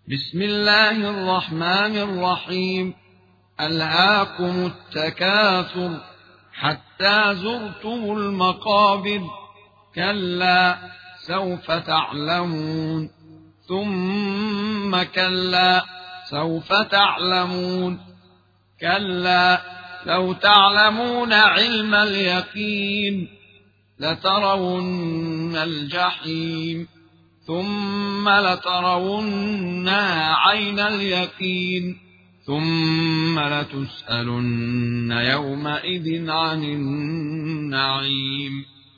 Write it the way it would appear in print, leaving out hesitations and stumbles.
بسم الله الرحمن الرحيم. ألهاكم التكاثر حتى زرتم المقابر، كلا سوف تعلمون، ثم كلا سوف تعلمون، كلا لو تعلمون علم اليقين لترون الجحيم، ثم لترونها عين اليقين، ثم لتسألن يومئذ عن النعيم.